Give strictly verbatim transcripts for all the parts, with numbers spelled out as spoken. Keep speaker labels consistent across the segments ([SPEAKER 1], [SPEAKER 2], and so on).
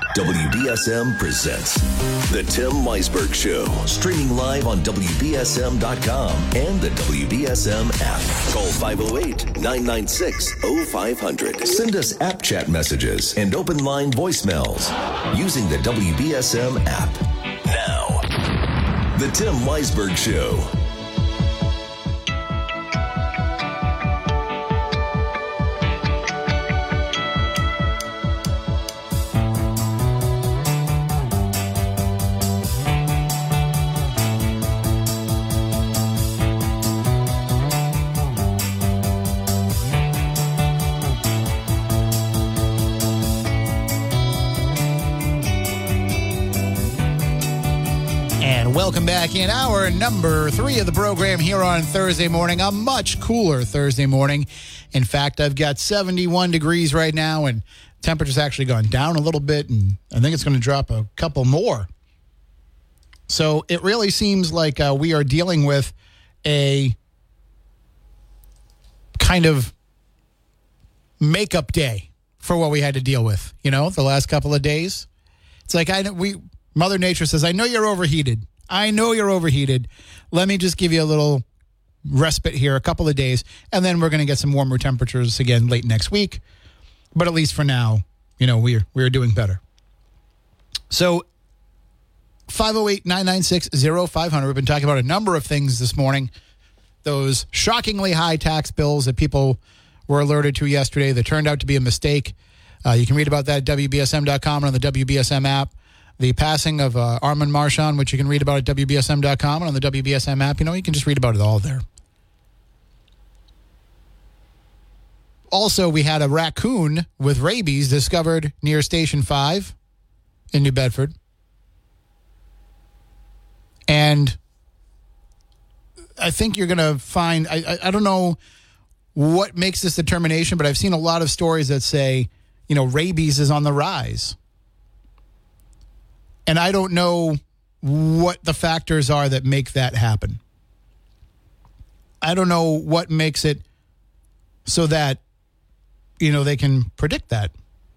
[SPEAKER 1] W B S M presents The Tim Weisberg Show. Streaming live on W B S M dot com and the W B S M app. Call five oh eight, nine nine six, oh five hundred. Send us app chat messages and open line voicemails using the W B S M app. Now, The Tim Weisberg Show.
[SPEAKER 2] Welcome back in hour number three of the program here on Thursday morning, a much cooler Thursday morning. In fact, I've got seventy-one degrees right now, and temperature's actually gone down a little bit, and I think it's going to drop a couple more. So it really seems like uh, we are dealing with a kind of makeup day for what we had to deal with, you know, the last couple of days. It's like I we Mother Nature says, I know you're overheated. I know you're overheated. Let me just give you a little respite here, a couple of days, and then we're going to get some warmer temperatures again late next week. But at least for now, you know, we're we're doing better. So five oh eight, nine nine six, oh five hundred. We've been talking about a number of things this morning. Those shockingly high tax bills that people were alerted to yesterday that turned out to be a mistake. Uh, you can read about that at W B S M dot com and on the W B S M app. The passing of uh, Armand Marchand, which you can read about at W B S M dot com and on the W B S M app. You know, you can just read about it all there. Also, we had a raccoon with rabies discovered near Station five in New Bedford. And I think you're going to find, I, I, I don't know what makes this determination, but I've seen a lot of stories that say, you know, rabies is on the rise. And I don't know what the factors are that make that happen. I don't know what makes it so that, you know, they can predict that.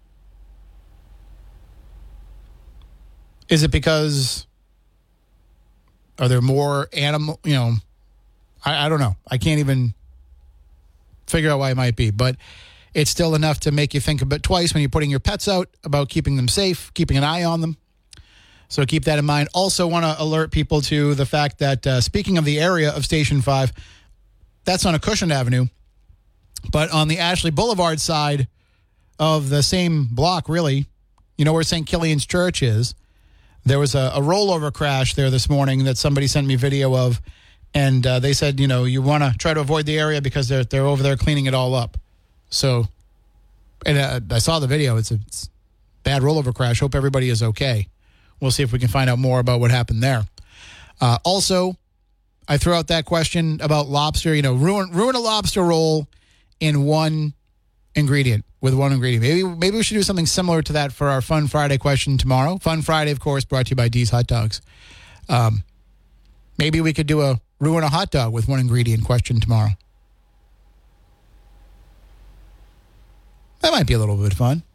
[SPEAKER 2] Is it because, are there more animal, you know, I, I don't know. I can't even figure out why it might be. But it's still enough to make you think a bit twice when you're putting your pets out about keeping them safe, keeping an eye on them. So keep that in mind. Also want to alert people to the fact that, uh, speaking of the area of Station five, that's on Acushnet Avenue. But on the Ashley Boulevard side of the same block, really, you know where Saint Killian's Church is, there was a, a rollover crash there this morning that somebody sent me video of. And uh, they said, you know, you want to try to avoid the area because they're they're over there cleaning it all up. So, and uh, I saw the video. It's a, it's a bad rollover crash. Hope everybody is okay. We'll see if we can find out more about what happened there. Uh, also, I threw out that question about lobster. You know, ruin ruin a lobster roll in one ingredient, with one ingredient. Maybe maybe we should do something similar to that for our Fun Friday question tomorrow. Fun Friday, of course, brought to you by D's Hot Dogs. Um, maybe we could do a ruin a hot dog with one ingredient question tomorrow. That might be a little bit fun.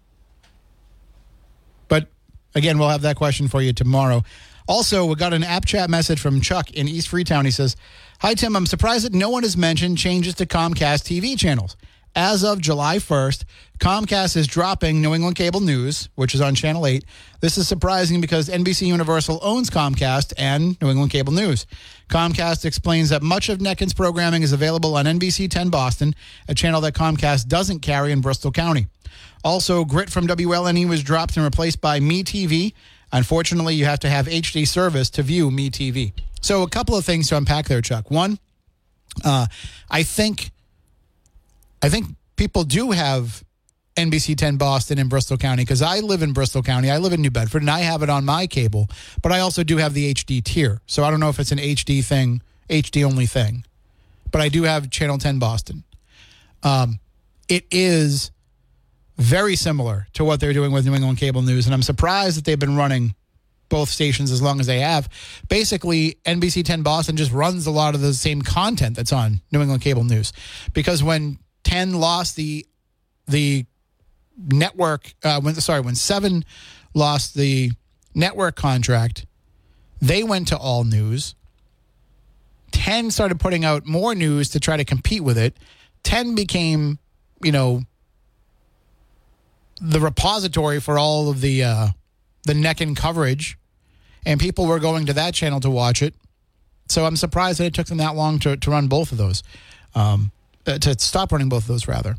[SPEAKER 2] But again, we'll have that question for you tomorrow. Also, we got an app chat message from Chuck in East Freetown. He says, "Hi, Tim. I'm surprised that no one has mentioned changes to Comcast T V channels. As of July first, Comcast is dropping New England Cable News, which is on Channel eight. This is surprising because N B C Universal owns Comcast and New England Cable News. Comcast explains that much of Neckin's programming is available on N B C ten Boston, a channel that Comcast doesn't carry in Bristol County. Also, Grit from W L N E was dropped and replaced by MeTV. Unfortunately, you have to have H D service to view MeTV." So a couple of things to unpack there, Chuck. One, uh, I think... I think people do have N B C ten Boston in Bristol County because I live in Bristol County. I live in New Bedford, and I have it on my cable. But I also do have the H D tier. So I don't know if it's an H D thing, H D only thing. But I do have Channel ten Boston. Um, it is very similar to what they're doing with New England Cable News, and I'm surprised that they've been running both stations as long as they have. Basically, N B C ten Boston just runs a lot of the same content that's on New England Cable News. Because when ten lost the the network, uh, when sorry, when seven lost the network contract, they went to all news. ten started putting out more news to try to compete with it. ten became, you know, the repository for all of the uh, the neck and coverage, and people were going to that channel to watch it. So I'm surprised that it took them that long to, to run both of those, um, to stop running both of those, rather.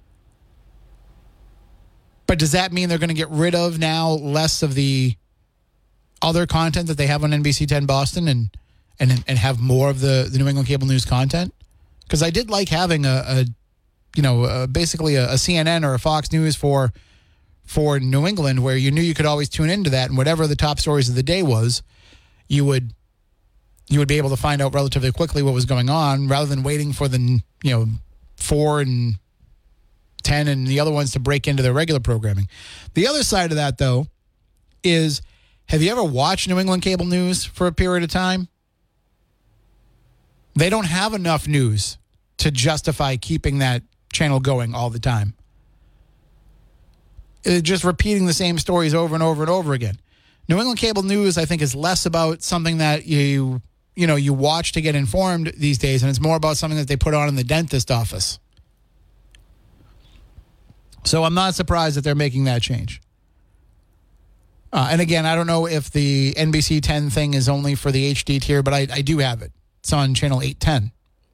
[SPEAKER 2] But does that mean they're going to get rid of now less of the other content that they have on N B C ten Boston and and and have more of the, the New England Cable News content? Because I did like having a, a you know, uh, basically a, a C N N or a Fox News for for New England, where you knew you could always tune into that, and whatever the top stories of the day was, you would you would be able to find out relatively quickly what was going on, rather than waiting for the, you know, four and ten and the other ones to break into their regular programming. The other side of that, though, is, have you ever watched New England Cable News for a period of time? They don't have enough news to justify keeping that channel going all the time. It's just repeating the same stories over and over and over again. New England Cable News, I think, is less about something that you, you know, you watch to get informed these days, and it's more about something that they put on in the dentist office. So I'm not surprised that they're making that change. Uh, and again, I don't know if the N B C ten thing is only for the H D tier, but I, I do have it. It's on channel eight ten.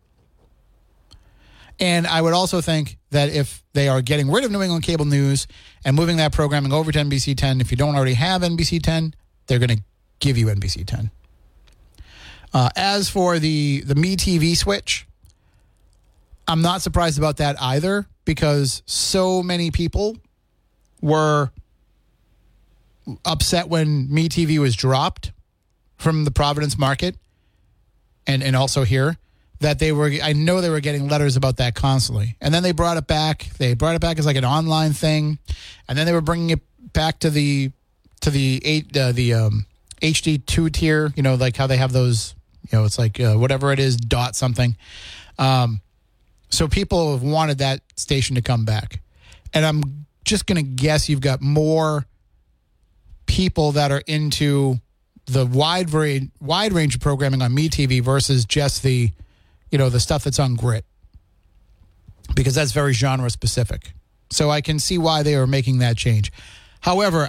[SPEAKER 2] And I would also think that if they are getting rid of New England Cable News and moving that programming over to N B C ten, if you don't already have N B C ten, they're going to give you N B C ten. Uh, as for the, the MeTV switch, I'm not surprised about that either, because so many people were upset when MeTV was dropped from the Providence market and, and also here, that they were, I know they were getting letters about that constantly. And then they brought it back. They brought it back as like an online thing. And then they were bringing it back to the, to the eight, uh, the um, H D two tier, you know, like how they have those, you know, it's like uh, whatever it is, dot something. Um, so people have wanted that station to come back. And I'm just going to guess you've got more people that are into the wide range, wide range of programming on MeTV versus just the, you know, the stuff that's on Grit, because that's very genre specific. So I can see why they are making that change. However,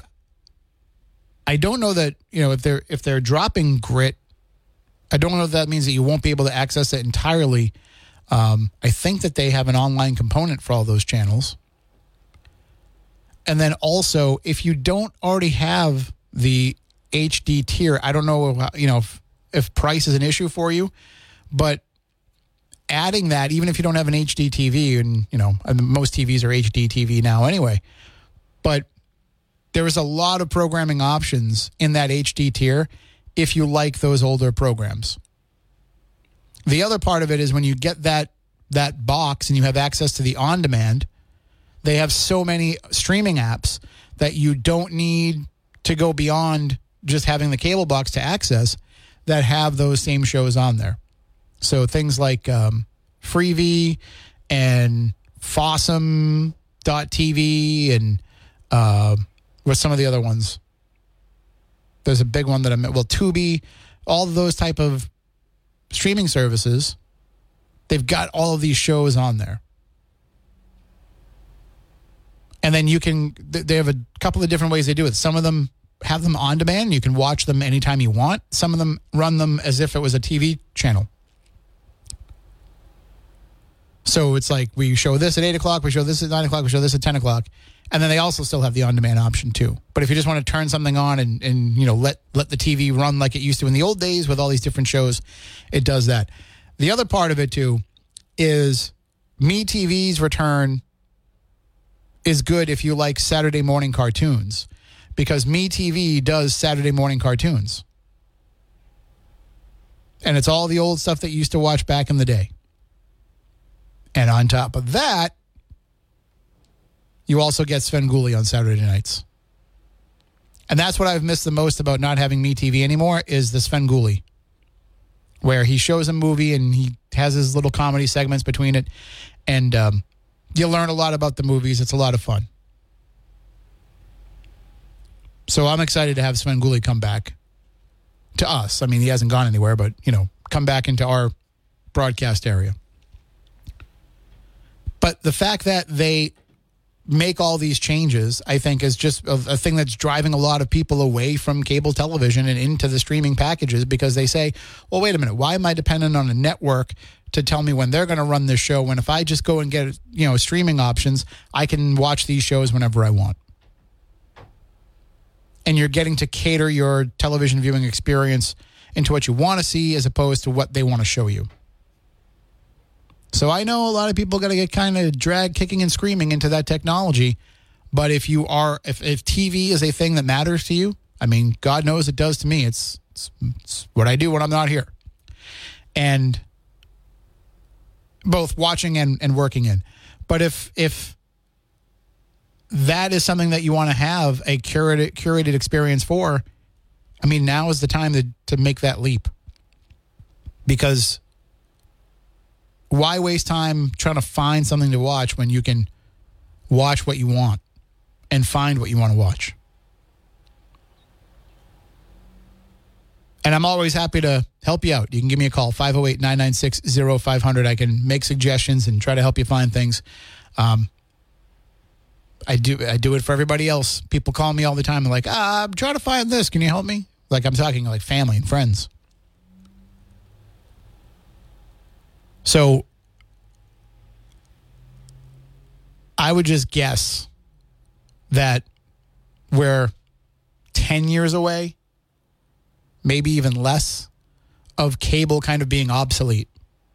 [SPEAKER 2] I don't know that, you know, if they're if they're dropping Grit, I don't know if that means that you won't be able to access it entirely. Um, I think that they have an online component for all those channels. And then also, if you don't already have the H D tier, I don't know, you know, if, if price is an issue for you, but adding that, even if you don't have an H D T V, and, you know, most T Vs are H D T V now anyway, but there is a lot of programming options in that H D tier if you like those older programs. The other part of it is when you get that that box and you have access to the on-demand, they have so many streaming apps that you don't need to go beyond just having the cable box to access that have those same shows on there. So things like um, Freevee and Fossum dot T V and uh, what's some of the other ones? There's a big one that I'm, well, Tubi, all of those type of streaming services, they've got all of these shows on there. And then you can, they have a couple of different ways they do it. Some of them have them on demand. You can watch them anytime you want. Some of them run them as if it was a T V channel. So it's like, we show this at eight o'clock, we show this at nine o'clock, we show this at ten o'clock. And then they also still have the on-demand option too. But if you just want to turn something on and, and you know, let, let the T V run like it used to in the old days with all these different shows, it does that. The other part of it too is MeTV's return is good if you like Saturday morning cartoons, because MeTV does Saturday morning cartoons. And it's all the old stuff that you used to watch back in the day. And on top of that, you also get Svengoolie on Saturday nights. And that's what I've missed the most about not having MeTV anymore, is the Svengoolie, where he shows a movie and he has his little comedy segments between it. And um, you learn a lot about the movies. It's a lot of fun. So I'm excited to have Svengoolie come back to us. I mean, he hasn't gone anywhere, but, you know, come back into our broadcast area. But the fact that they make all these changes, I think, is just a, a thing that's driving a lot of people away from cable television and into the streaming packages, because they say, well, wait a minute, why am I dependent on a network to tell me when they're going to run this show, when if I just go and get, you know, streaming options, I can watch these shows whenever I want? And you're getting to cater your television viewing experience into what you want to see as opposed to what they want to show you. So I know a lot of people got to get kind of dragged kicking and screaming into that technology. But if you are, if, if T V is a thing that matters to you, I mean, God knows it does to me. It's, it's, it's what I do when I'm not here. And both watching and, and working in. But if, if that is something that you want to have a curated, curated experience for, I mean, now is the time to, to make that leap. Because why waste time trying to find something to watch when you can watch what you want and find what you want to watch? And I'm always happy to help you out. You can give me a call, five oh eight, nine nine six, oh five hundred. I can make suggestions and try to help you find things. Um, I do I do it for everybody else. People call me all the time and like, ah, I'm trying to find this. Can you help me? Like, I'm talking like family and friends. So I would just guess that we're ten years away, maybe even less, of cable kind of being obsolete.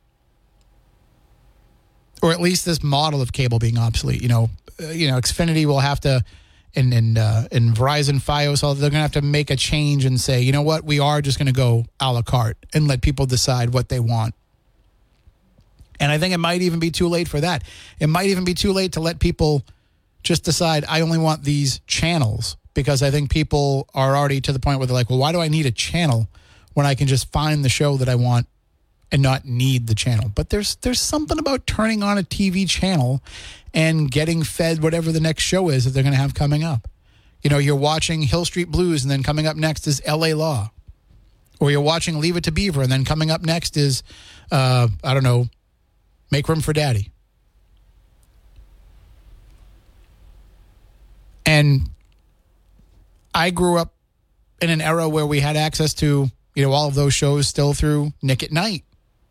[SPEAKER 2] Or at least this model of cable being obsolete. You know, uh, you know, Xfinity will have to, and and uh, and Verizon, Fios, all they're going to have to make a change and say, you know what, we are just going to go a la carte and let people decide what they want. And I think it might even be too late for that. It might even be too late to let people just decide, I only want these channels, because I think people are already to the point where they're like, well, why do I need a channel when I can just find the show that I want and not need the channel? But there's there's something about turning on a T V channel and getting fed whatever the next show is that they're going to have coming up. You know, you're watching Hill Street Blues, and then coming up next is L A Law. Or you're watching Leave It to Beaver, and then coming up next is, uh, I don't know, Make Room for Daddy. And I grew up in an era where we had access to, you know, all of those shows still through Nick at Night.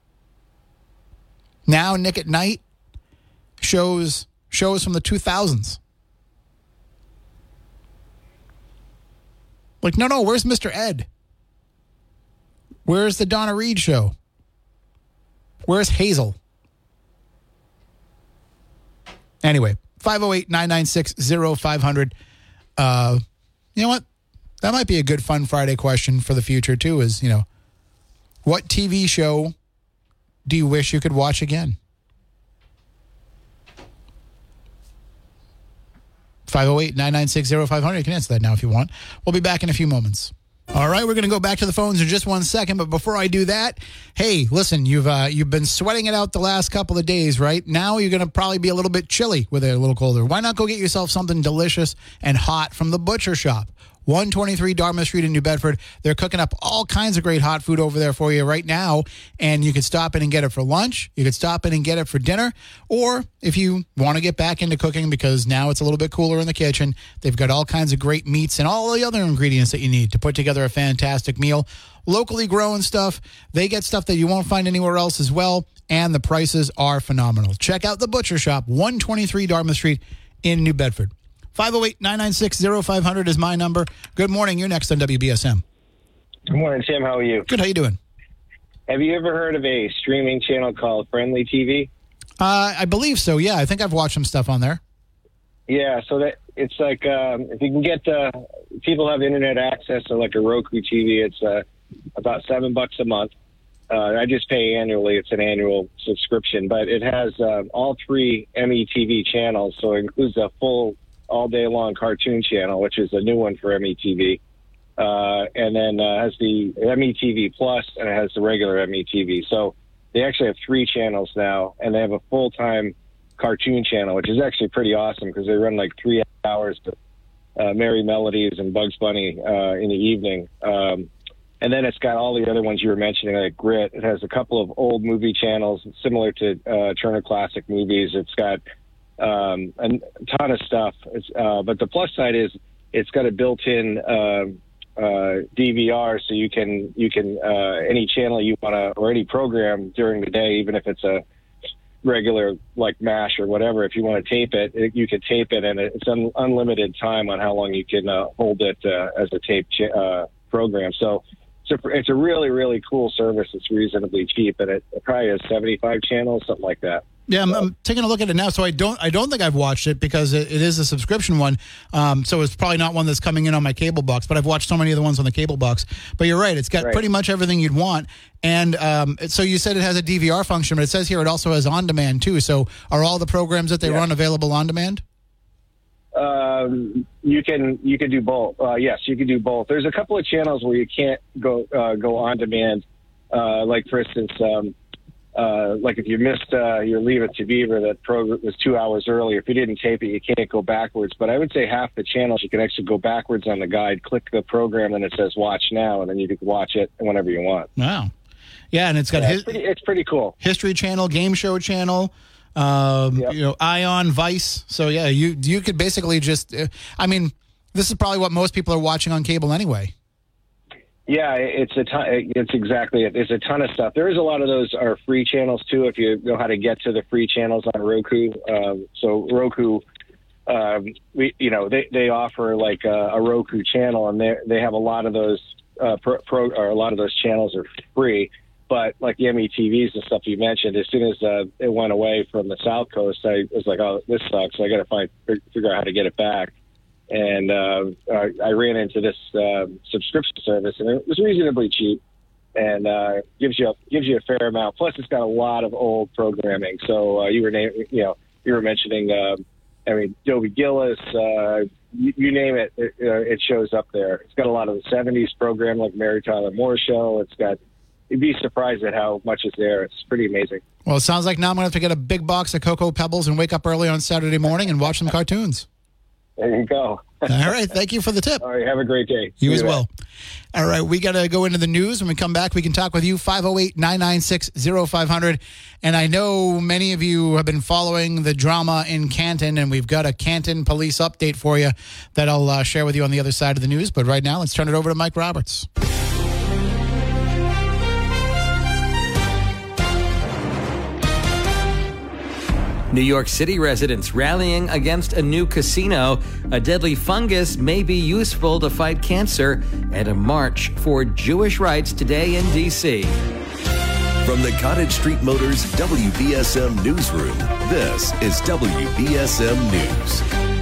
[SPEAKER 2] Now Nick at Night shows shows from the two thousands. Like, no, no, where's Mister Ed? Where's the Donna Reed show? Where's Hazel? Anyway, five oh eight, nine nine six, oh five hundred. Uh, you know what? That might be a good Fun Friday question for the future, too, is, you know, what T V show do you wish you could watch again? five oh eight, nine nine six, oh five hundred. You can answer that now if you want. We'll be back in a few moments. All right, we're going to go back to the phones in just one second, but before I do that, hey, listen, you've uh, you've been sweating it out the last couple of days, right? Now you're going to probably be a little bit chilly with it, a little colder. Why not go get yourself something delicious and hot from the Butcher Shop? one twenty-three Dartmouth Street in New Bedford. They're cooking up all kinds of great hot food over there for you right now, and you could stop in and get it for lunch. You could stop in and get it for dinner, or if you want to get back into cooking because now it's a little bit cooler in the kitchen, they've got all kinds of great meats and all the other ingredients that you need to put together a fantastic meal. Locally grown stuff. They get stuff that you won't find anywhere else as well, and the prices are phenomenal. Check out the Butcher Shop, one twenty-three Dartmouth Street in New Bedford. five oh eight, nine nine six, oh five hundred is my number. Good morning. You're next on W B S M.
[SPEAKER 3] Good morning, Tim. How are you?
[SPEAKER 2] Good. How you doing?
[SPEAKER 3] Have you ever heard of a streaming channel called Friendly T V?
[SPEAKER 2] Uh, I believe so, yeah. I think I've watched some stuff on there.
[SPEAKER 3] Yeah, so that it's like um, if you can get uh, people have internet access to like a Roku T V, it's uh, about seven bucks a month. Uh, I just pay annually. It's an annual subscription, but it has uh, all three M E T V channels, so it includes a full all day long cartoon channel, which is a new one for M E T V. Uh, and then uh, has the M E T V Plus, and it has the regular M E T V. So they actually have three channels now, and they have a full-time cartoon channel, which is actually pretty awesome because they run like three hours uh, Merry Melodies and Bugs Bunny uh, in the evening. Um, and then it's got all the other ones you were mentioning, like Grit. It has a couple of old movie channels similar to uh, Turner Classic Movies. It's got um, a ton of stuff. It's, uh, but the plus side is it's got a built-in uh, uh, D V R, so you can you can uh, any channel you want to or any program during the day, even if it's a regular like MASH or whatever, if you want to tape it, it you could tape it, and it's un- unlimited time on how long you can uh, hold it uh, as a tape ch- uh, program. So it's a, it's a really, really cool service. It's reasonably cheap, and it, it probably has seventy-five channels, something like that.
[SPEAKER 2] Yeah, I'm, I'm taking a look at it now. So I don't, I don't think I've watched it because it, it is a subscription one. Um, so it's probably not one that's coming in on my cable box. But I've watched so many of the ones on the cable box. But you're right; it's got
[SPEAKER 3] Right.
[SPEAKER 2] pretty much everything you'd want. And um, so you said it has a D V R function, but it says here it also has on demand too. So are all the programs that they
[SPEAKER 3] Yeah.
[SPEAKER 2] run available on demand?
[SPEAKER 3] Um, you can you can do both. Uh, yes, you can do both. There's a couple of channels where you can't go uh, go on demand. Uh, like for instance, um, uh, like if you missed uh, your Leave It to Beaver, that program was two hours early. If you didn't tape it, you can't go backwards. But I would say half the channels you can actually go backwards on the guide, click the program, and it says Watch Now, and then you can watch it whenever you want.
[SPEAKER 2] Wow. Yeah, and it's got
[SPEAKER 3] Yeah,
[SPEAKER 2] his,
[SPEAKER 3] it's, pretty, it's pretty cool.
[SPEAKER 2] History Channel, Game Show Channel, um,
[SPEAKER 3] Yep.
[SPEAKER 2] you know, Ion, Vice. So yeah, you you could basically just. Uh, I mean, this is probably what most people are watching on cable anyway.
[SPEAKER 3] Yeah, it's a ton, it's exactly it. There's a ton of stuff. There is a lot of those are free channels too, if you know how to get to the free channels on Roku. Um, so Roku, um, we you know they, they offer like a, a Roku channel, and they they have a lot of those uh, pro, pro or a lot of those channels are free. But like the M E T Vs and stuff you mentioned, as soon as uh, it went away from the South Coast, I was like, oh, this sucks. So I got to find figure out how to get it back. And uh, I, I ran into this uh, subscription service, and it was reasonably cheap, and uh, gives you a, gives you a fair amount. Plus, it's got a lot of old programming. So uh, you were name, you know you were mentioning, uh, I mean, Dobie Gillis, uh, you, you name it, it, uh, it shows up there. It's got a lot of the seventies program, like Mary Tyler Moore Show. It's got you'd be surprised at how much is there. It's pretty amazing.
[SPEAKER 2] Well, it sounds like now I'm going to have to get a big box of Cocoa Pebbles and wake up early on Saturday morning and watch some cartoons.
[SPEAKER 3] There you go.
[SPEAKER 2] All right. Thank you for the tip.
[SPEAKER 3] All right. Have a great day.
[SPEAKER 2] You
[SPEAKER 3] See
[SPEAKER 2] as
[SPEAKER 3] later.
[SPEAKER 2] well. All right. We got to go into the news. When we come back, we can talk with you, five oh eight, nine nine six, oh five hundred. And I know many of you have been following the drama in Canton, and we've got a Canton police update for you that I'll uh, share with you on the other side of the news. But right now, let's turn it over to Mike Roberts.
[SPEAKER 4] New York City residents rallying against a new casino. A deadly fungus may be useful to fight cancer, and a march for Jewish rights today in D C.
[SPEAKER 1] From the Cottage Street Motors W B S M Newsroom, this is W B S M News.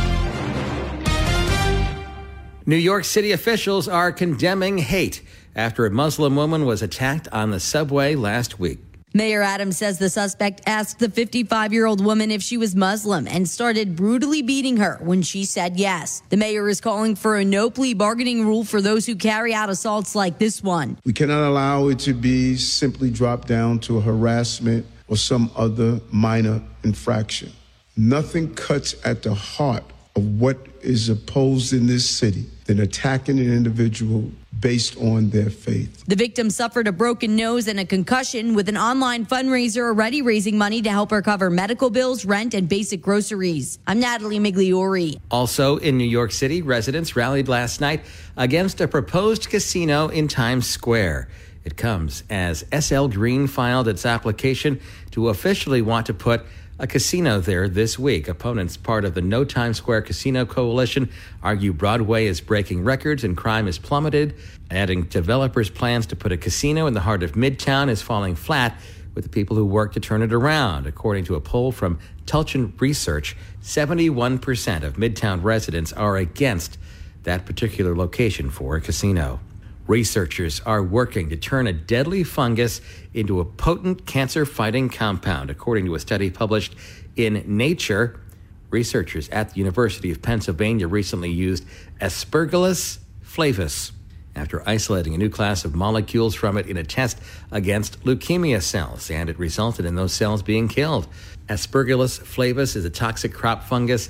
[SPEAKER 4] New York City officials are condemning hate after a Muslim woman was attacked on the subway last week.
[SPEAKER 5] Mayor Adams says the suspect asked the fifty-five-year-old woman if she was Muslim and started brutally beating her when she said yes. The mayor is calling for a no plea bargaining rule for those who carry out assaults like this one.
[SPEAKER 6] We cannot allow it to be simply dropped down to harassment or some other minor infraction. Nothing cuts at the heart of what is opposed in this city than attacking an individual based on their faith.
[SPEAKER 5] The victim suffered a broken nose and a concussion, with an online fundraiser already raising money to help her cover medical bills, rent, and basic groceries. I'm Natalie Migliori.
[SPEAKER 4] Also in New York City, residents rallied last night against a proposed casino in Times Square. It comes as S L Green filed its application to officially want to put a casino there this week. Opponents, part of the No Times Square Casino Coalition, argue Broadway is breaking records and crime has plummeted. Adding developers' plans to put a casino in the heart of Midtown is falling flat with the people who work to turn it around. According to a poll from Tulchin Research, seventy-one percent of Midtown residents are against that particular location for a casino. Researchers are working to turn a deadly fungus into a potent cancer-fighting compound, according to a study published in Nature. Researchers at the University of Pennsylvania recently used Aspergillus flavus after isolating a new class of molecules from it in a test against leukemia cells, and it resulted in those cells being killed. Aspergillus flavus is a toxic crop fungus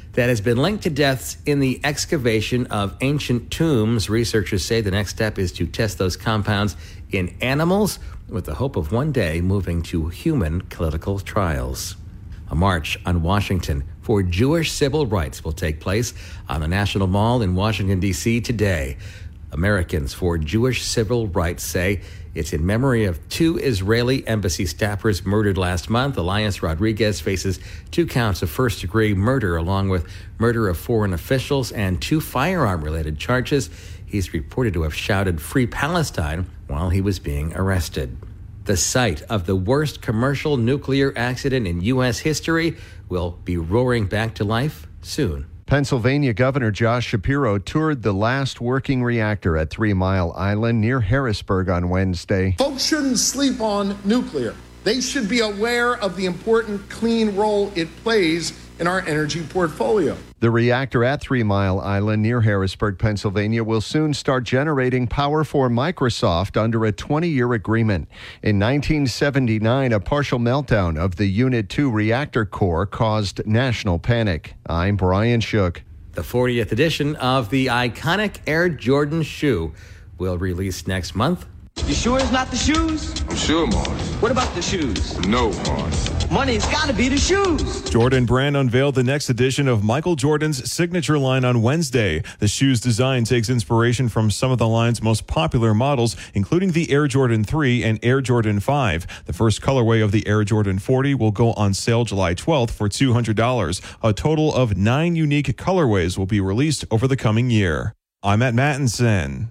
[SPEAKER 4] that has been linked to deaths in the excavation of ancient tombs. Researchers say the next step is to test those compounds in animals with the hope of one day moving to human clinical trials. A march on Washington for Jewish civil rights will take place on the National Mall in Washington, D C today. Americans for Jewish Civil Rights say it's in memory of two Israeli embassy staffers murdered last month. Elias Rodriguez faces two counts of first-degree murder along with murder of foreign officials and two firearm-related charges. He's reported to have shouted "Free Palestine" while he was being arrested. The site of the worst commercial nuclear accident in U S history will be roaring back to life soon.
[SPEAKER 7] Pennsylvania Governor Josh Shapiro toured the last working reactor at Three Mile Island near Harrisburg on Wednesday.
[SPEAKER 8] Folks shouldn't sleep on nuclear. They should be aware of the important clean role it plays in our energy portfolio.
[SPEAKER 7] The reactor at Three Mile Island near Harrisburg, Pennsylvania, will soon start generating power for Microsoft under a twenty-year agreement. In nineteen seventy-nine, a partial meltdown of the Unit two reactor core caused national panic. I'm Brian Shook.
[SPEAKER 4] The fortieth edition of the iconic Air Jordan shoe will release next month.
[SPEAKER 9] You sure it's not the shoes?
[SPEAKER 10] I'm sure, Mars.
[SPEAKER 9] What about the shoes?
[SPEAKER 10] No, Mars.
[SPEAKER 9] Money's gotta be the shoes.
[SPEAKER 11] Jordan Brand unveiled the next edition of Michael Jordan's signature line on Wednesday. The shoe's design takes inspiration from some of the line's most popular models, including the Air Jordan three and Air Jordan five. The first colorway of the Air Jordan forty will go on sale July twelfth for two hundred dollars. A total of nine unique colorways will be released over the coming year. I'm Matt Mattinson.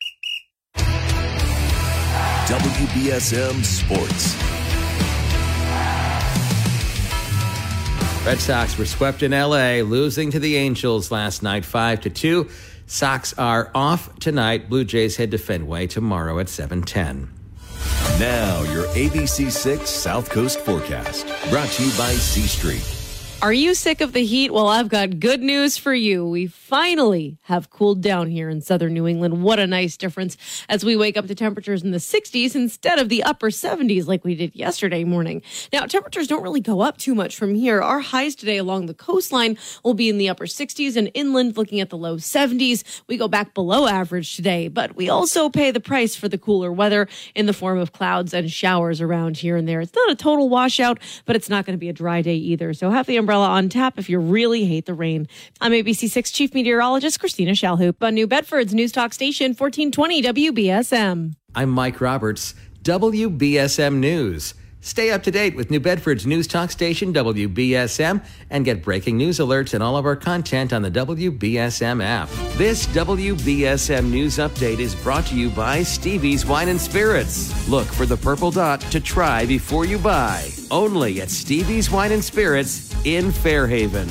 [SPEAKER 1] W B S M Sports.
[SPEAKER 4] Red Sox were swept in L A, losing to the Angels last night five to two. Sox are off tonight. Blue Jays head to Fenway tomorrow at seven ten.
[SPEAKER 1] Now your A B C six South Coast forecast, brought to you by C Street.
[SPEAKER 12] Are you sick of the heat? Well, I've got good news for you. We finally have cooled down here in southern New England. What a nice difference as we wake up to temperatures in the sixties instead of the upper seventies like we did yesterday morning. Now, temperatures don't really go up too much from here. Our highs today along the coastline will be in the upper sixties and inland looking at the low seventies. We go back below average today, but we also pay the price for the cooler weather in the form of clouds and showers around here and there. It's not a total washout, but it's not going to be a dry day either. So have the umbrella on tap if you really hate the rain. I'm A B C six Chief Meteorologist Christina Shalhoop on New Bedford's News Talk Station fourteen twenty W B S M.
[SPEAKER 4] I'm Mike Roberts, W B S M News. Stay up to date with New Bedford's News Talk Station, W B S M, and get breaking news alerts and all of our content on the W B S M app. This W B S M News Update is brought to you by Stevie's Wine and Spirits. Look for the purple dot to try before you buy. Only at Stevie's Wine and Spirits in Fairhaven.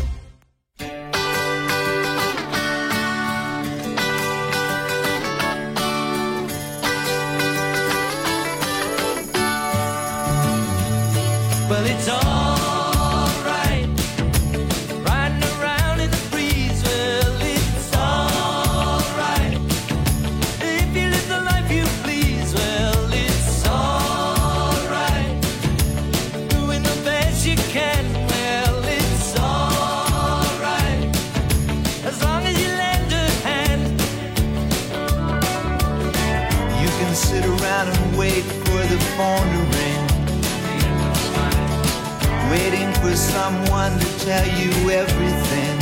[SPEAKER 13] Well, it's all right, riding around in the breeze. Well, it's all right, if you live the life you please. Well, it's all right, doing the best you can. Well, it's all right, as long as you lend a hand. You can sit around and wait for the phone to ring, waiting for someone to tell you everything.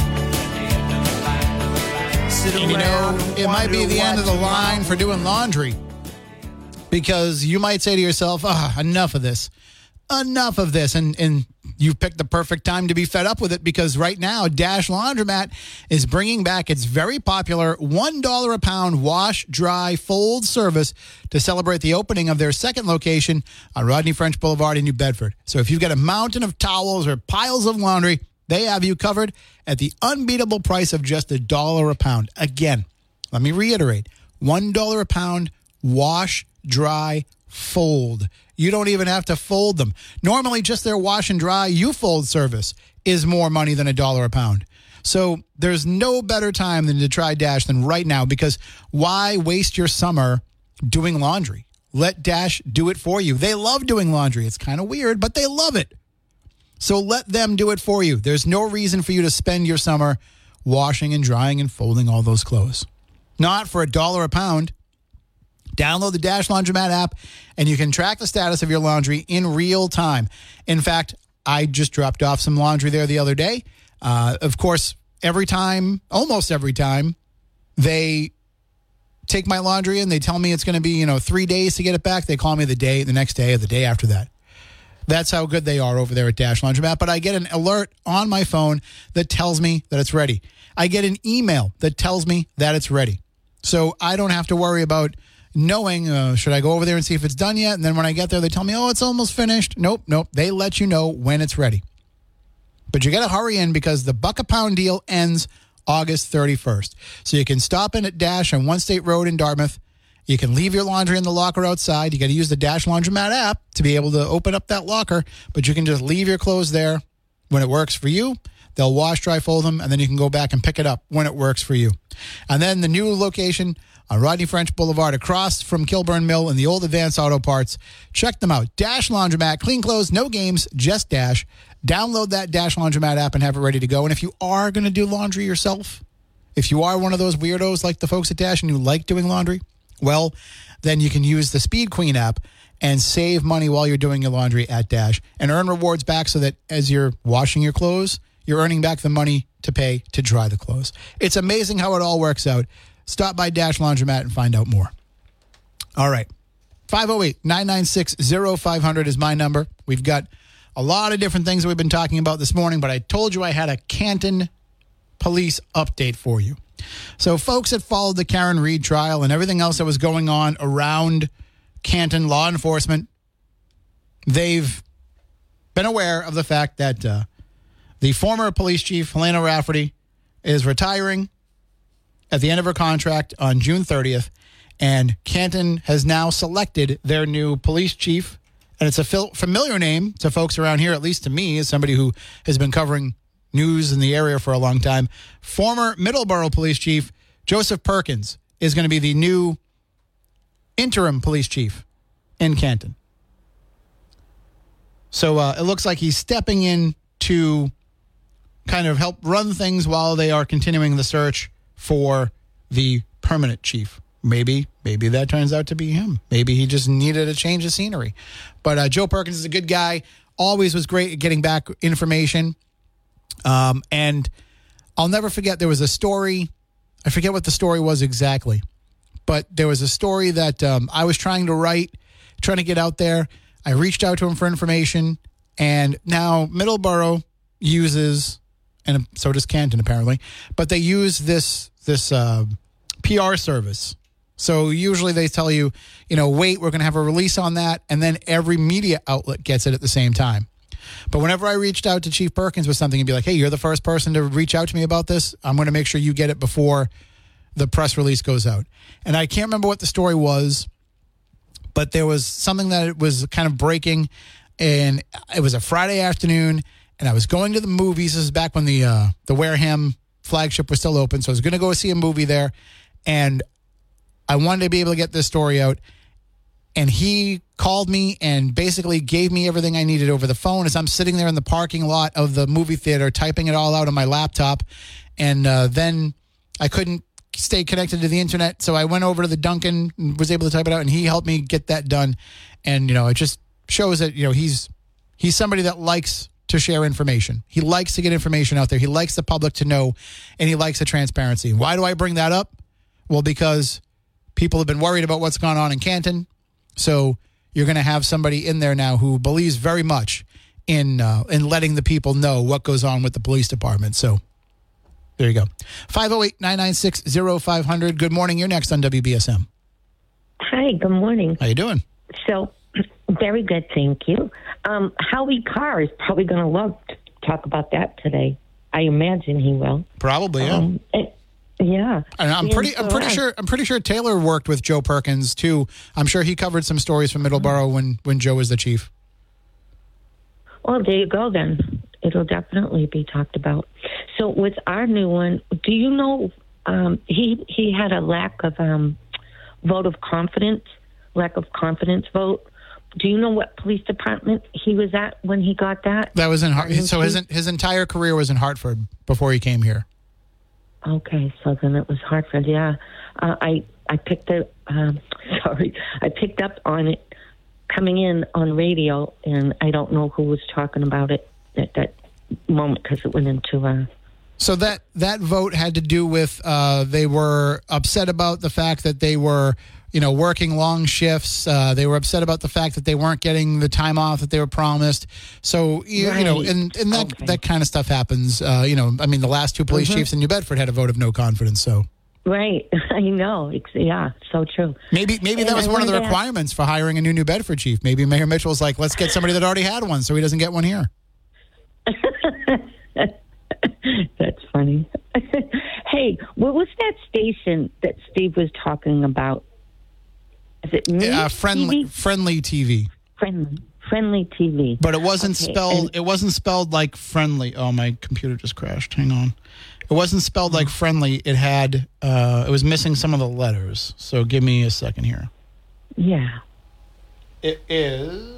[SPEAKER 2] And you know, it might be the end of the line for doing laundry, because you might say to yourself, ah, enough of this. Enough of this. And and you've picked the perfect time to be fed up with it, because right now, Dash Laundromat is bringing back its very popular one dollar a pound wash, dry, fold service to celebrate the opening of their second location on Rodney French Boulevard in New Bedford. So if you've got a mountain of towels or piles of laundry, they have you covered at the unbeatable price of just a dollar a pound. Again, let me reiterate, one dollar a pound, wash, dry, fold. You don't even have to fold them. Normally, just their wash and dry, you fold service is more money than a dollar a pound. So there's no better time than to try Dash than right now, because why waste your summer doing laundry? Let Dash do it for you. They love doing laundry. It's kind of weird, but they love it. So let them do it for you. There's no reason for you to spend your summer washing and drying and folding all those clothes. Not for a dollar a pound. Download the Dash Laundromat app, and you can track the status of your laundry in real time. In fact, I just dropped off some laundry there the other day. Uh, of course, every time, almost every time, they take my laundry and they tell me it's going to be, you know, three days to get it back. They call me the day, the next day, or the day after that. That's how good they are over there at Dash Laundromat. But I get an alert on my phone that tells me that it's ready. I get an email that tells me that it's ready. So I don't have to worry about knowing, uh, should I go over there and see if it's done yet? And then when I get there, they tell me, oh, it's almost finished. Nope, nope. They let you know when it's ready. But you got to hurry in because the buck a pound deal ends August thirty-first. So you can stop in at Dash on One State Road in Dartmouth. You can leave your laundry in the locker outside. You got to use the Dash Laundromat app to be able to open up that locker. But you can just leave your clothes there when it works for you. They'll wash, dry, fold them, and then you can go back and pick it up when it works for you. And then the new location on Rodney French Boulevard across from Kilburn Mill and the old Advanced Auto Parts. Check them out. Dash Laundromat. Clean clothes, no games, just Dash. Download that Dash Laundromat app and have it ready to go. And if you are going to do laundry yourself, if you are one of those weirdos like the folks at Dash and you like doing laundry, well, then you can use the Speed Queen app and save money while you're doing your laundry at Dash and earn rewards back so that as you're washing your clothes, you're earning back the money to pay to dry the clothes. It's amazing how it all works out. Stop by Dash Laundromat and find out more. All right. five oh eight, nine nine six, oh five hundred is my number. We've got a lot of different things that we've been talking about this morning, but I told you I had a Canton police update for you. So folks that followed the Karen Reed trial and everything else that was going on around Canton law enforcement, they've been aware of the fact that uh, the former police chief, Helena Rafferty, is retiring at the end of her contract on June thirtieth, and Canton has now selected their new police chief, and it's a fil- familiar name to folks around here, at least to me, as somebody who has been covering news in the area for a long time. Former Middleborough police chief Joseph Perkins is going to be the new interim police chief in Canton. So uh, it looks like he's stepping in to kind of help run things while they are continuing the search for the permanent chief. Maybe, maybe that turns out to be him. Maybe he just needed a change of scenery. But uh, Joe Perkins is a good guy. Always was great at getting back information. Um, and I'll never forget, there was a story. I forget what the story was exactly. But there was a story that um, I was trying to write, trying to get out there. I reached out to him for information. And now Middleborough uses, and so does Canton apparently, but they use this this uh, P R service. So usually they tell you, you know, wait, we're going to have a release on that, and then every media outlet gets it at the same time. But whenever I reached out to Chief Perkins with something, he'd be like, hey, you're the first person to reach out to me about this. I'm going to make sure you get it before the press release goes out. And I can't remember what the story was, but there was something that it was kind of breaking, and it was a Friday afternoon, and I was going to the movies. This is back when the uh, the Wareham flagship was still open, so I was going to go see a movie there, and I wanted to be able to get this story out. And he called me and basically gave me everything I needed over the phone as I'm sitting there in the parking lot of the movie theater, typing it all out on my laptop. And uh, then I couldn't stay connected to the internet, so I went over to the Dunkin', and was able to type it out, and he helped me get that done. And, you know, it just shows that, you know, he's he's somebody that likes to share information. He likes to get information out there. He likes the public to know, and he likes the transparency. Why do I bring that up? Well, because people have been worried about what's gone on in Canton. So you're going to have somebody in there now who believes very much in uh, in letting the people know what goes on with the police department. So there you go. five oh eight, nine nine six, oh five hundred. Good morning. You're next on W B S M.
[SPEAKER 10] Hi, good morning.
[SPEAKER 2] How you doing?
[SPEAKER 10] So, very good, thank you. Um, Howie Carr is probably going to love to talk about that today. I imagine he will.
[SPEAKER 2] Probably, yeah.
[SPEAKER 10] Um, it, yeah.
[SPEAKER 2] And I'm pretty I'm pretty sure I'm pretty sure Taylor worked with Joe Perkins too. I'm sure he covered some stories from Middleborough when, when Joe was the chief.
[SPEAKER 10] Well, there you go then. It'll definitely be talked about. So with our new one, do you know um, he he had a lack of um, vote of confidence, lack of confidence vote, do you know what police department he was at when he got that?
[SPEAKER 2] That was in Hart- so his his entire career was in Hartford before he came here.
[SPEAKER 10] Okay, so then it was Hartford. Yeah, uh, I I picked it. Um, sorry, I picked up on it coming in on radio, and I don't know who was talking about it at that moment because it went into. Uh,
[SPEAKER 2] So that, that vote had to do with uh, they were upset about the fact that they were, you know, working long shifts. Uh, they were upset about the fact that they weren't getting the time off that they were promised. So, you,
[SPEAKER 10] Right.
[SPEAKER 2] you know, and, and that,
[SPEAKER 10] Okay.
[SPEAKER 2] that kind of stuff happens. Uh, you know, I mean, the last two police
[SPEAKER 10] Mhm.
[SPEAKER 2] chiefs in New Bedford had a vote of no confidence. So
[SPEAKER 10] right, I know. It's, yeah, so true.
[SPEAKER 2] maybe maybe
[SPEAKER 10] And
[SPEAKER 2] that was
[SPEAKER 10] I
[SPEAKER 2] one of the
[SPEAKER 10] wanted to ask-
[SPEAKER 2] requirements for hiring a new New Bedford chief. Maybe Mayor Mitchell was like, let's get somebody that already had one so he doesn't get one here.
[SPEAKER 10] That's funny. Hey, what was that station that Steve was talking about? Is it News
[SPEAKER 2] Uh, friendly,
[SPEAKER 10] T V?
[SPEAKER 2] friendly T V.
[SPEAKER 10] Friendly, friendly T V.
[SPEAKER 2] But it wasn't
[SPEAKER 10] Okay,
[SPEAKER 2] spelled.
[SPEAKER 10] and-
[SPEAKER 2] It wasn't spelled like friendly. Oh, my computer just crashed. Hang on. It wasn't spelled like friendly. It had. Uh, it was missing some of the letters. So give me a second here.
[SPEAKER 10] Yeah.
[SPEAKER 2] It is.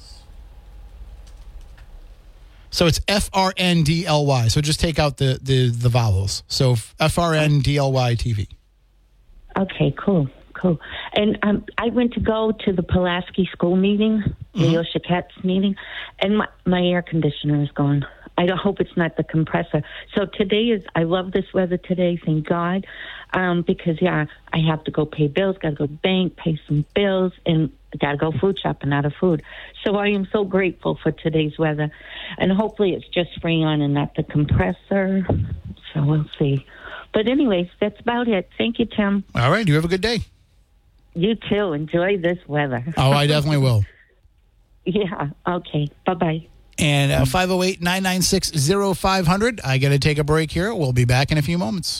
[SPEAKER 2] So it's F R N D L Y. So just take out the the, the vowels. So F R N D L Y T V.
[SPEAKER 10] Okay, cool, cool. And um, I went to go to the Pulaski school meeting, Leo Chiquette's meeting, and my, my air conditioner is gone. I don't hope it's not the compressor. So today is, I love this weather today, thank God, um, because, yeah, I have to go pay bills, got to go to the bank, pay some bills, and got to go food shopping out of food. So I am so grateful for today's weather. And hopefully it's just Freon and not the compressor. So we'll see. But anyways, that's about it. Thank you, Tim.
[SPEAKER 2] All right. You have a good day.
[SPEAKER 10] You too. Enjoy this weather.
[SPEAKER 2] Oh, I definitely will.
[SPEAKER 10] Yeah. Okay. Bye-bye.
[SPEAKER 2] And uh, five oh eight, nine nine six, oh five hundred. I got to take a break here. We'll be back in a few moments.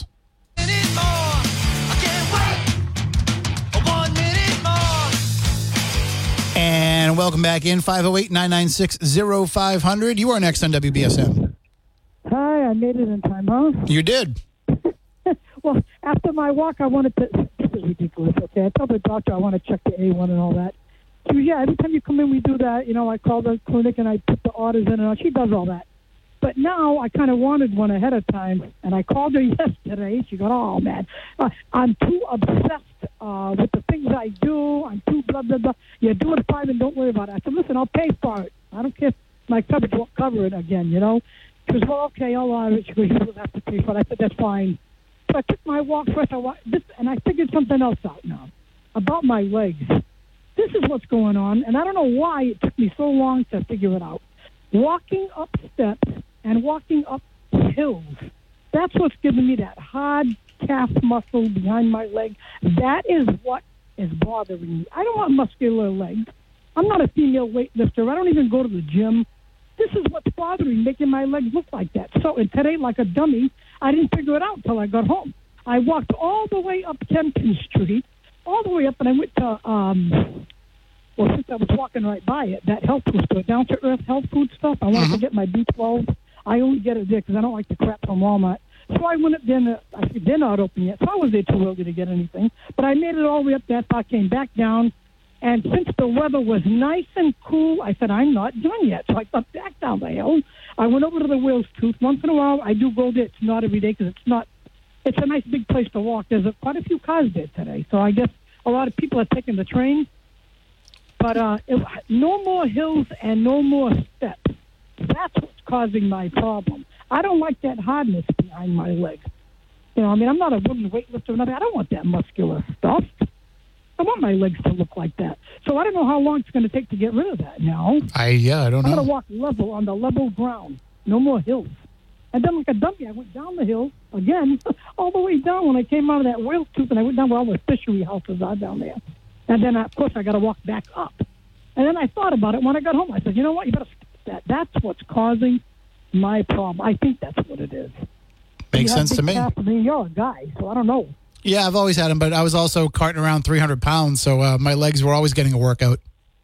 [SPEAKER 2] And welcome back in, five oh eight, nine nine six, oh five hundred. You are next on W B S M.
[SPEAKER 14] Hi, I made it in time, huh?
[SPEAKER 2] You did.
[SPEAKER 14] Well, after my walk, I wanted to. This is ridiculous. Okay, I told the doctor I want to check the A one and all that. She was, yeah, every time you come in, we do that. You know, I call the clinic and I put the orders in and all. She does all that. But now I kind of wanted one ahead of time, and I called her yesterday. She goes, "Oh man, uh, I'm too obsessed uh, with the things I do. I'm too blah blah blah. You're doing fine, and don't worry about it." I said, "Listen, I'll pay for it. I don't care if my coverage won't cover it again. You know." She goes, "Well, okay, I'll order it." She goes, "You will have to pay for it." I said, "That's fine." So I took my walk first, I wa- this, and I figured something else out now about my legs. This is what's going on, and I don't know why it took me so long to figure it out. Walking up steps and walking up hills, that's what's giving me that hard calf muscle behind my leg. That is what is bothering me. I don't want muscular legs. I'm not a female weightlifter. I don't even go to the gym. This is what's bothering me, making my legs look like that. So, and today, like a dummy, I didn't figure it out until I got home. I walked all the way up Kempton Street, all the way up, and I went to, um, well, since I was walking right by it, that health food store, Down to Earth health food stuff. I wanted to get my B twelve. I only get it there because I don't like the crap from Walmart. So I went up there, and uh, I said, they're not open yet, so I wasn't there too early to get anything. But I made it all the way up that far, came back down, and since the weather was nice and cool, I said, I'm not done yet. So I got back down the hill. I went over to the Whale's Tooth. Once in a while, I do go there. It's not every day because it's not, it's a nice big place to walk. There's a, quite a few cars there today. So I guess a lot of people are taking the train. But uh, it, no more hills and no more steps. That's what's causing my problem. I don't like that hardness behind my leg. You know, I mean, I'm not a woman weightlifter or nothing. I don't want that muscular stuff. I want my legs to look like that. So I don't know how long it's going to take to get rid of that now.
[SPEAKER 2] I yeah, I don't
[SPEAKER 14] I'm
[SPEAKER 2] know.
[SPEAKER 14] going to walk level on the level ground. No more hills. And then like a dummy, I went down the hill again, all the way down when I came out of that Whale's Tooth, and I went down where all the fishery houses are down there. And then, of course, I got to walk back up. And then I thought about it when I got home. I said, you know what? You better stop that. That's what's causing my problem. I think that's what it is.
[SPEAKER 2] Makes
[SPEAKER 14] You have
[SPEAKER 2] sense to
[SPEAKER 14] big
[SPEAKER 2] me.
[SPEAKER 14] calf. I mean, you're a guy, so I don't know.
[SPEAKER 2] Yeah, I've always had them, but I was also carting around three hundred pounds, so uh, my legs were always getting a workout.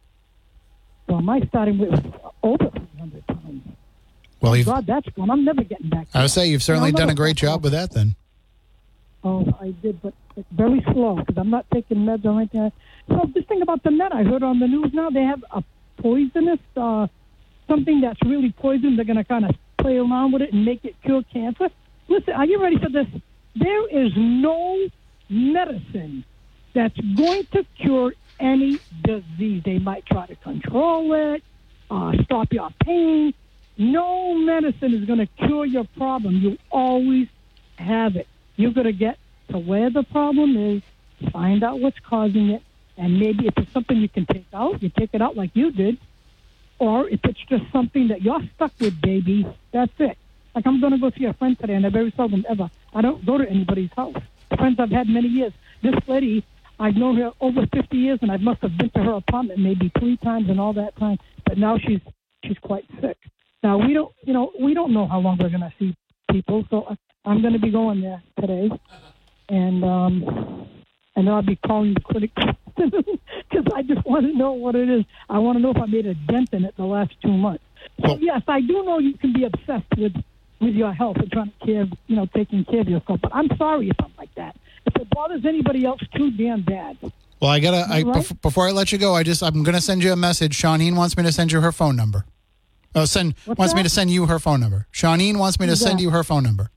[SPEAKER 14] Well, my starting weight was over three hundred pounds.
[SPEAKER 2] Well,
[SPEAKER 14] oh,
[SPEAKER 2] you've,
[SPEAKER 14] God, that's one. I'm never getting back.
[SPEAKER 2] I would say you've certainly
[SPEAKER 14] No,
[SPEAKER 2] done
[SPEAKER 14] no,
[SPEAKER 2] a great job with that then.
[SPEAKER 14] Oh, I did, but it's very slow because I'm not taking meds or anything. So this thing about the net, I heard on the news now, they have a poisonous, uh, something that's really poison. They're going to kind of play around with it and make it cure cancer. Listen, are you ready for this? There is no medicine that's going to cure any disease. They might try to control it, uh, stop your pain. No medicine is going to cure your problem. You always have it. You're going to get to where the problem is, find out what's causing it, and maybe if it's something you can take out, you take it out like you did. Or if it's just something that you're stuck with, baby, that's it. Like I'm going to go see a friend today, and I very seldom ever. I don't go to anybody's house. Friends I've had many years. This lady, I've known her over fifty years, and I must have been to her apartment maybe three times in all that time. But now she's she's quite sick. Now we don't, you know, we don't know how long we're going to see people, so I'm going to be going there today, and um, and then I'll be calling the clinic because I just want to know what it is. I want to know if I made a dent in it the last two months. So yes, I do know you can be obsessed with with your health and trying to care, you know, taking care of yourself. But I'm sorry if I'm like that. If it bothers anybody else, too damn bad.
[SPEAKER 2] Well, I gotta. I,
[SPEAKER 14] Right?
[SPEAKER 2] bef- before I let you go, I just I'm gonna send you a message. Shawneen wants me to send you her phone number. Oh, send
[SPEAKER 14] What's
[SPEAKER 2] wants me
[SPEAKER 14] that?
[SPEAKER 2] to send you her phone number. Shawneen wants me
[SPEAKER 14] Who's
[SPEAKER 2] to send
[SPEAKER 14] that?
[SPEAKER 2] you her phone number.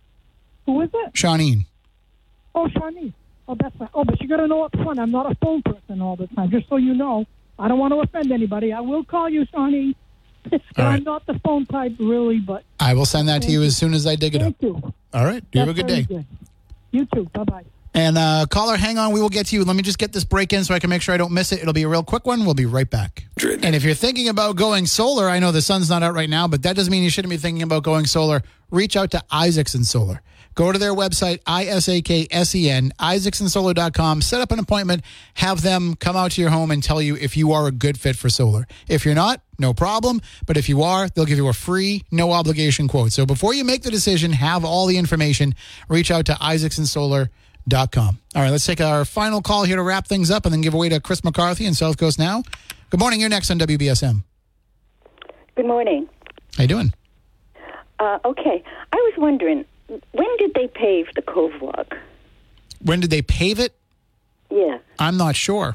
[SPEAKER 14] Who is it?
[SPEAKER 2] Shawneen.
[SPEAKER 14] Oh, Shawnee. Oh, that's right. Oh, but you got to know up front, I'm not a phone person all the time. Just so you know, I don't want to offend anybody. I will call you, Shawnee. But
[SPEAKER 2] All right.
[SPEAKER 14] I'm not the phone type, really. But
[SPEAKER 2] I will send that to you as soon as I dig it up.
[SPEAKER 14] thank you.
[SPEAKER 2] All right. You have a
[SPEAKER 14] That's
[SPEAKER 2] good day.
[SPEAKER 14] very good. You too. Bye bye.
[SPEAKER 2] And uh, caller, hang on. We will get to you. Let me just get this break in so I can make sure I don't miss it. It'll be a real quick one. We'll be right back. And if you're thinking about going solar, I know the sun's not out right now, but that doesn't mean you shouldn't be thinking about going solar. Reach out to Isaacson Solar. Go to their website, I S A K S E N, isaacson solar dot com. Set up an appointment. Have them come out to your home and tell you if you are a good fit for solar. If you're not, no problem. But if you are, they'll give you a free, no obligation quote. So before you make the decision, have all the information. Reach out to isaacson solar dot com. All right, let's take our final call here to wrap things up and then give away to Chris McCarthy in South Coast Now. Good morning. You're next on W B S M.
[SPEAKER 15] Good morning.
[SPEAKER 2] How you doing?
[SPEAKER 15] Uh, okay, I was wondering, when did they pave the Cove Walk?
[SPEAKER 2] When did they pave it?
[SPEAKER 15] Yeah,
[SPEAKER 2] I'm not sure.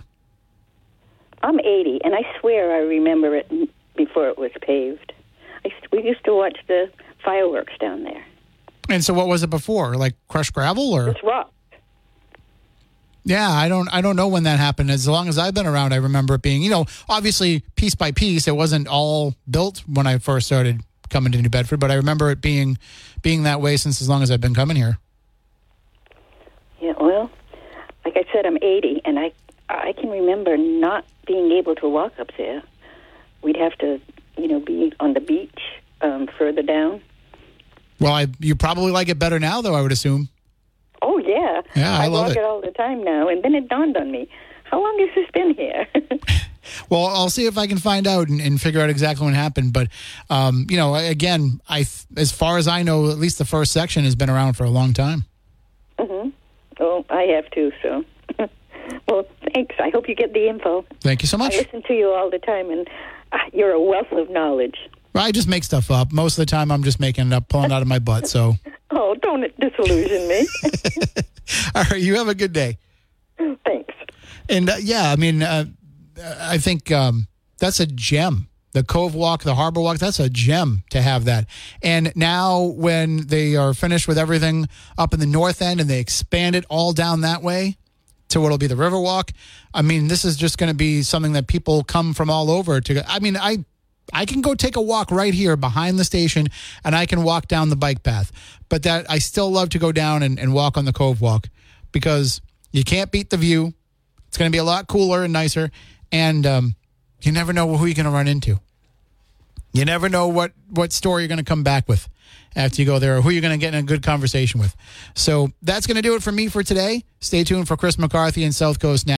[SPEAKER 15] I'm eighty, and I swear I remember it before it was paved. I, we used to watch the fireworks down there.
[SPEAKER 2] And so what was it before? Like crushed gravel or?
[SPEAKER 15] It's rock.
[SPEAKER 2] Yeah, I don't I don't know when that happened. As long as I've been around, I remember it being, you know, obviously piece by piece. It wasn't all built when I first started coming to New Bedford, but I remember it being being that way since as long as I've been coming here.
[SPEAKER 15] Yeah, well, like I said, I'm eighty, and I I can remember not being able to walk up there. We'd have to, you know, be on the beach um, further down.
[SPEAKER 2] Well, I you probably like it better now, though, I would assume.
[SPEAKER 15] Oh, yeah.
[SPEAKER 2] Yeah, I love
[SPEAKER 15] walk
[SPEAKER 2] it.
[SPEAKER 15] it all the time now, and then it dawned on me, how long has this been here?
[SPEAKER 2] Well, I'll see if I can find out and, and figure out exactly what happened. But, um, you know, again, I as far as I know, at least the first section has been around for a long time.
[SPEAKER 15] Mm-hmm. Well, I have too, so. Well, thanks. I hope you get the info.
[SPEAKER 2] Thank you so much.
[SPEAKER 15] I listen to you all the time, and uh, you're a wealth of knowledge.
[SPEAKER 2] Well, I just make stuff up. Most of the time, I'm just making it up, pulling it out of my butt. So,
[SPEAKER 15] Oh, don't disillusion me.
[SPEAKER 2] all right, you have a good day.
[SPEAKER 15] Thanks.
[SPEAKER 2] And uh, yeah, I mean, uh, I think um, that's a gem. The Cove Walk, the Harbor Walk, that's a gem to have that. And now when they are finished with everything up in the north end and they expand it all down that way to what'll be the River Walk, I mean, this is just going to be something that people come from all over to. I mean, I I can go take a walk right here behind the station and I can walk down the bike path. But that I still love to go down and, and walk on the Cove Walk because you can't beat the view. It's going to be a lot cooler and nicer. And um, you never know who you're going to run into. You never know what, what story you're going to come back with after you go there or who you're going to get in a good conversation with. So that's going to do it for me for today. Stay tuned for Chris McCarthy in South Coast Now.